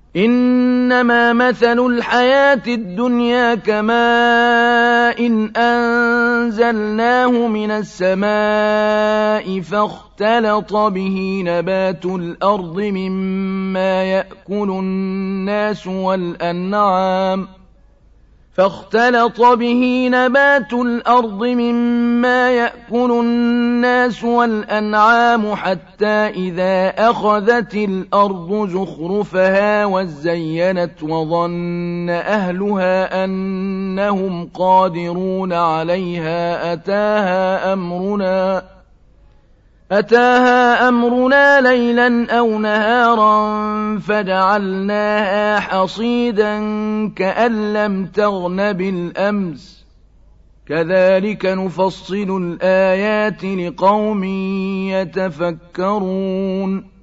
إنما مثل الحياة الدنيا كماء إن أنزلناه من السماء فاختلط به نبات الأرض مما يأكل الناس والأنعام حتى إذا أخذت الأرض زخرفها وزينت وظن أهلها أنهم قادرون عليها أتاها أمرنا ليلا أو نهارا فجعلناها حصيدا كأن لم تغن بالأمس كذلك نفصل الآيات لقوم يتفكرون